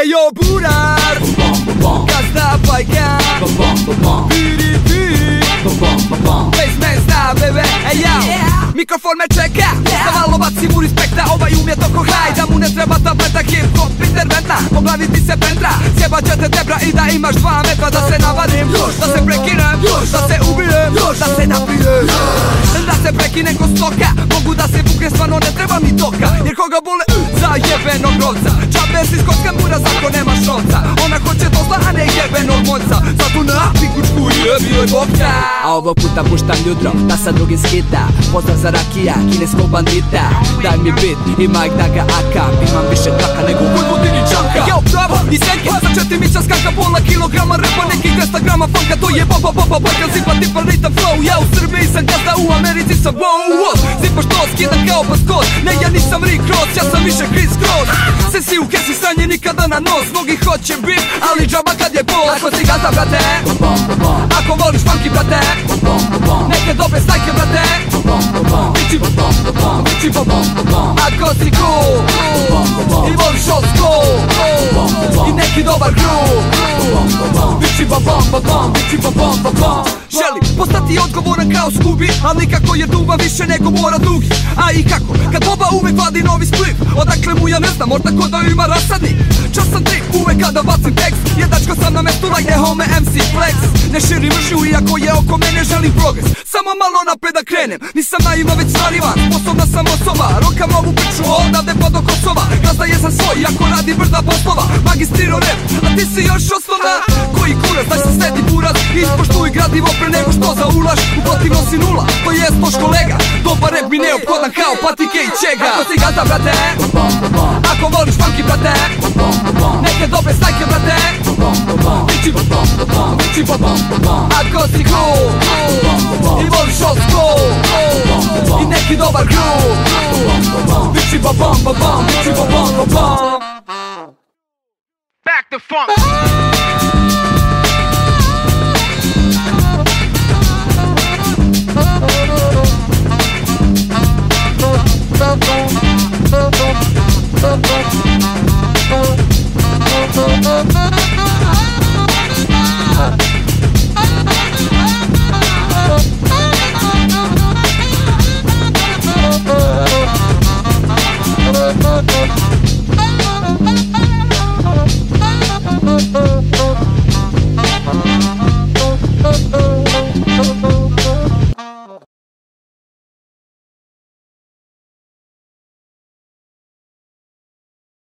Ejo burar, gazda bajkan, biri biri, basement zna bebe, mikrofon me čeka, da malo bacim u respekta. Ovaj umjet oko haj, da mu ne treba tableta, hip-hop interventna, po glavi ti se pentra. Sjebat će te debra i da imaš 2 metra. Da se navadim, da se prekinem, da se ubijem, da se napijem, da se prekinem ko stoka. Mogu da se bukne, stvarno ne treba mi toka, jer koga bole za jebenog rovca. Čabe si skotka mura, zako nemaš novca. Ona hoće dozla, a ne jebenog monca. Zato na pikučku jebio je bokta. A ovog puta puštam ljudro, da sa drugim skita. Pozdrav za rakija, kineskog bandita. Daj mi bit i majk da ga akam. Imam više traka nego u Vojvodini čanka. Yo, bravo, i senke, za 4 mića skanka. Pola kilograma repa, nekih 200 grama funka. To je boba, bojka, zipa, tipa, ritam, flow. Ja u Srbiji sam gazda, u Americi sam wow. Zipa što skidam kao paskot. Ne, ja nisam Rick Ross, ja sam više Chris Cross. Se si u kesi stanje nikada na nos. Mnogi hoće bit, ali džaba kad je boss. Ako si gazda, brate, ako voliš funky, brate, neke dobre stajke, brate, bići ako si cool i voliš old school i neki dobar groove, bići želi postati odgovoran kao Scooby, ali nikako jer duva više nego mora dugi. A i kako, kad Boba uvek vadi novi split, odakle mu ja ne znam, možda ko da ima rasadnik. Časan trik, uvek kada bacim tekst, jedačko sam na mestu like the home MC Flex. Ne širim mržnju iako je oko mene želim progres, samo malo napred da krenem. Nisam naivan već starivan, sposobna sam osoba, rokam ovu priču odavde pa do Kosova. Gazda je za svoj, ako radi brda poslova, magistriro rap, a ti si još osnovna. Koji kurac, daj se sledi buraz, ispoštuj gradivo pre nego što zaulaš. U protivno si nula, to jest loš kolega. Dobar rap mi neophodan kao patike i čega. Ako si gazda, brate, ako voliš funky, brate, neke dobre stajke, brate, bići ako si cool i voliš old school i neki dobar groove, bići Back the funk.